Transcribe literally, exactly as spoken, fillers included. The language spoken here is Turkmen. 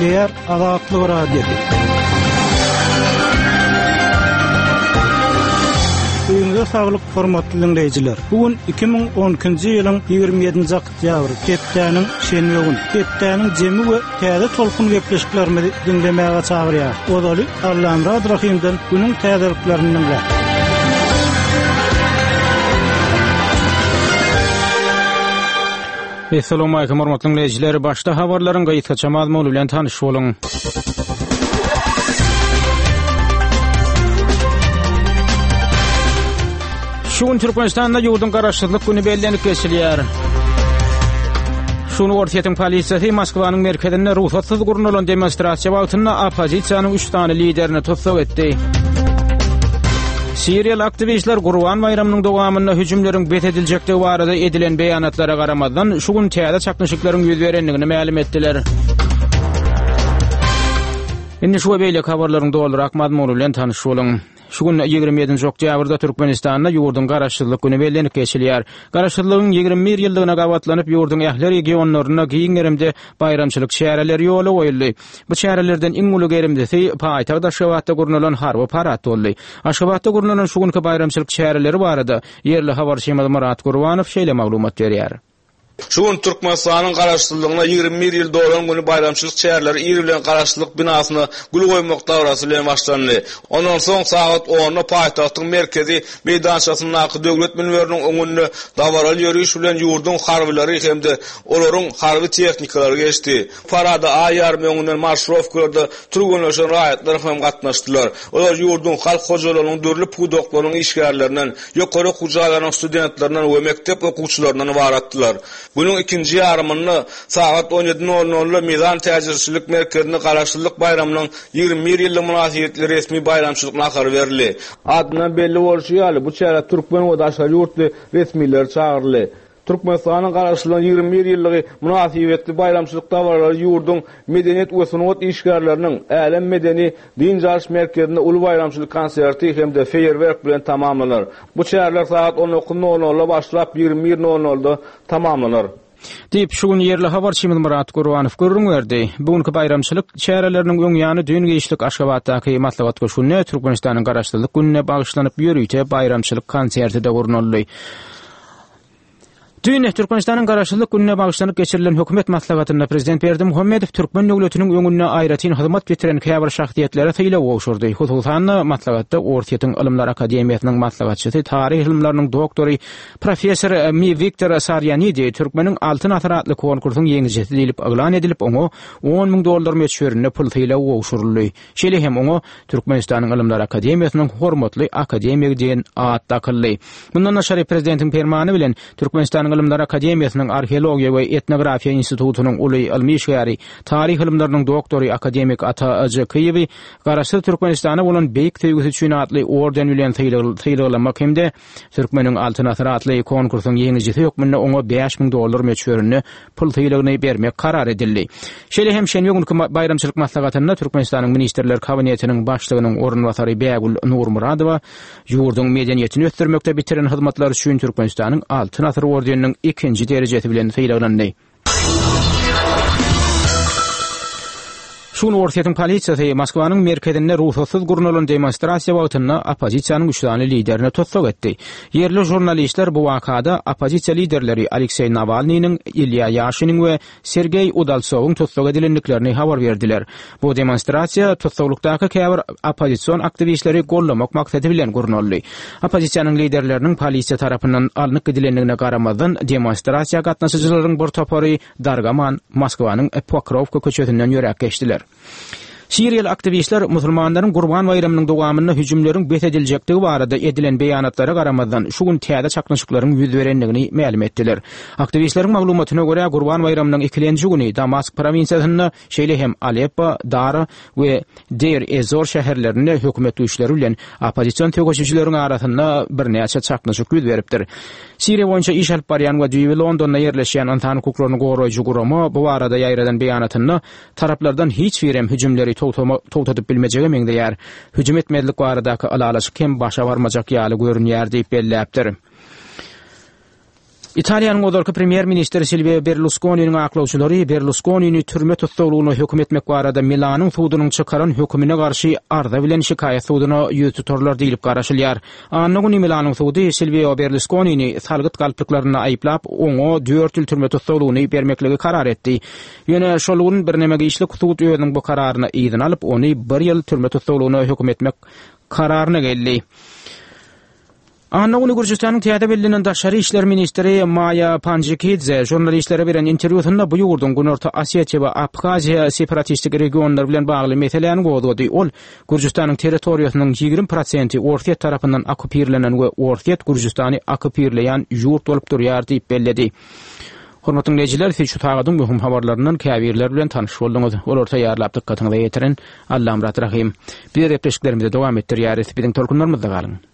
Eğer azatlı ora dedi. Öňüňizde saglyk hormatly dinleýijiler. Bugün iki bin on ikinji ýylyň ýigirme ýedinji oktýabry, Gepdäniň şenbe güni. Gepdäniň jemi we täze tolkun gepleşiklerimizi dinlemäge çagyrýar. Odaly Arlamrad Rahimden günüň täzeliklerini dinle. Assalamu alaykum hormatly dinleýijiler. Başda habarlaryň gaýtgaça mazmuny bilen tanyş boluň. Şuň Türkmenistanda ýurdun garaşsyzlyk güni bellenip geçilýär. Şunu ortaýatyň polisiýasy Moskwanyň merkezinde ruhsatsyz gurnulan demonstrasiýa wagtynda opozisiýanyň üç tane liderini tutsak etdi. Siriýal aktivistler Gurban bayramynyň dowamynda hüjümleriň betediljekdigi barada edilen beýanatlara garamazdan şu gün täze çaknyşyklaryň ýüz berenligini ma'lum etdiler. Indi şu beýle habarlaryň dolurak mazmuny bilen tanyş boluň. Şu gün ýigirme ýedinji oktýabrda Türkmenistanda ýurdun garaşsyzlyk güni bellenip geçilýär. Garaşsyzlygyň ýigirme bir ýyldygyna gawatlanyp ýurdun ähli regionlaryna giňerimde bayramçylyk şäherleri ýola goýuldy. Bu şäherlerden iň uly gerimdisi paýtagda Aşgabatda gurnulan harby parat boldy. Aşgabatda gurnulan şu günki bayramçylyk şäherleri barada ýerli habarçy Murat Gurbanow şeýle maglumat berýär. Şuň Türkmenistanyň garaşsyzlygyna ýigirme bir ýyl dolan güni bayramçylyk şäherleri ýeri bilen garaşsyzlyk binasyny gül goýmak dawrasy bilen başlandy. Ondan soň saat onda paýtagtyň merkezi meýdançasynyň döwlet münberiniň öňünde dawaral ýörüş bilen ýurdun harbylary hemde olaryň harby tehnikalary geçdi. Parada aýar öňünden marşrowkalarda turgunlaşan raýatlar hem gatnaşdylar. Olar ýurdun halk hojalarynyň dörli pudoklarynyň işgärlerinden, ýokary hujalarynyň studentlerinden we mektep okuwçylarynyň baratdylar. Bunun ikinci yarımını saat on yedi nol nolda Mizan Təcirçilik Merkezinde Garaşsyzlyk bayramynyň ýigirme bir ýyllyk münasibetli resmi bayramçylyk nakary berildi. Adyna belli bolýar, bu çäre türkmen we daşary ýurtly resmiler çagyrly. Türkmenistanyň garaşsyzlygyň ýigirme bir ýyllygy münasibetli bayramçylyk dawarlary ýurdun medeniýet we sunat işgärleriniň Älen medeni din jarş merkezinde uly bayramçylyk konserti hemde feýerwerk bilen tamamlanar. Bu çäherler saat on iki nol nolda başlap ýigirme bir nol nolda tamamlanar. Diýip şu gün ýerli habarçy Murat Gurbanow görüň berdi. Bugünkü bayramçylyk şäherleriniň öň ýany düýün geçlik Aşgabatdaky matlabat goşuny Türkmenistanyň garaşsyzlyk gününe bagyşlanyp ýörüýte bayramçylyk konsertide gurnuldy. Düýün Türkmenistanyň garaşsyzlyk gününe bagyşlanyp geçirilen hökümet maslahatynda prezident Berdimuhammedow türkmen döwletiniň öňüne aýratyn hyzmat getiren käbir şahsiýetlere teýle gowşurdy. Hususan maslahatda Ortaýatyň Ilmlar Akademiýasynyň maslahatçysy, tarih ilmläriniň doktory professor Mi Viktor Saryanydy türkmeniň altyn asar adly konkursyň ýeňijisi diýilip aglan edilip oňa on ming dollar meçhörine pul teýle gowşuruldy. Şeýle hem oňa Türkmenistanyň Ilmlar Akademiýasynyň hormatly akademik diýen ad takyldy. Bundan aşary prezidentiň fermany bilen Türkmenistanyň Ilmlar Akademiýasynyň Arheologiýa we Etnografiýa institutunyň uly ilmi şäheri, tarih ilmläriniň doktory akademik Ata Ajakyýew garaşsyz Türkmenistana bolan beýik teýgisi üçin atly orden bilen teýlemek hemde türkmeniň altyn asar atly konkursyň ýeňijisi hökmünde oňa beş ming dollar meçhörine pul teýlegini bermek karar edildi. Şeýle hem şenbe günkü bayramçylyk maslahatynda Türkmenistanyň ministrler kabinetiniň başlygynyň orunbasary Bägül Nurmuradowa ýurdun medeniýetini ösdürmekde bitiren hyzmatlar üçin Türkmenistanyň altyn asar ordeniniň ikinci derejesi bilen teýlendi. Şunu Ortaýatyň polisiýasy Moskwanyň merkezinde ruhsatsyz gurnulan demonstrasiýa wagtynda opozisiýanyň üç tane liderini tutsak etdi. Yerli jurnalistler bu wakada opozisiýa liderleri Aleksey Navalnyň, Ilya Yashinin we Sergey Udaltsowyň tutsak edilenliklerini habar berdiler. Bu demonstrasiýa tutsaklykdaky käbir opozisiýon aktivistleri gollamak maksady bilen gurnuldy. Opozisiýanyň liderleriniň polisiýa tarapyndan alnyp edilenligine garamazdan demonstrasiýa gatnaşyjylaryň bir topary Dargaman Moskwanyň Pokrovka köçesinden ýörek geçdiler. Siriýal aktivistler musulmanlaryň Gurban bayramynyň dowamynda hüjümleriň betediljekdigi barada edilen beýanatlara garamazdan şu gün täze çaknyşyklaryň ýüz berenligini ma'lum etdiler. Aktivistleriň maglumatyna görä Gurban bayramynyň ikinji güni Damask provinsiýasynda şeýle hem Aleppo, Dara we Deir ez-Zor şäherlerinde hökümet güýçleri bilen opozisiýon töweşçileriň arasynda bir näçe çaknyşyk ýüz beripdir. Siriýa boýunça iş alyp barýan we düýbi Londonda ýerleşýän Antan hukuklaryny goraýjy guramy bu barada ýaýradan beýanatynda taraplardan hiç birem hüjümleri towtadyp bilmejegi meňdeýär. Hüjüm etmedilik baradaky alalaşyk hem başa barmajak ýaly görünýär diýip belläpdir. Italiýanyň ozalky premier ministri Silvio Berlusconi'niň aklawçylary Berlusconi'ni türme tutulgyny hökm etmek barada Milanyň suwdunyň çykaran hökmüne garşy arda bilen şikaýat suwduny ýüz tutarlar diýilip garaşylýar. Annagyny Milanyň suwdy Silvio Berlusconi'ni salgyt galplyklaryna aýplap, oňa dört ýyl türme tutulgyny bermekligi karar etdi. Ýöne şolun bir nämege işlik suwd öýüniň bu kararyna ýyzyn alyp, ony bir ýyl türme tutulgyny hökm etmek kararyna geldi. Annagyny Gürjistanyň Täze bellinen daşary işler ministri Maya Panjikidze jurnalistlere beren interwýusynda bu ýurdun Günorta Asiýa we Abhaziýa separatistik regionlar bilen bagly meselelerini gowdady. Ol Gürjistanyň territoriýasynyň ýygrimi prosenti Ortiýet tarapyndan okupirlenen we Ortiýet Gürjistany okupirleýän ýurt bolup durýar diýip belledi. Hormatly dinleyijiler, siz şu tagadyň möhüm habarlarynyň käbirler bilen tanyş bolduňyz. Olar taýýarlap dykkatyňyza ýetirin. Allahym rahim. Bir repleşiklerimizi dowam etdirýäris. Biziň tolkunlarymyzda galyň.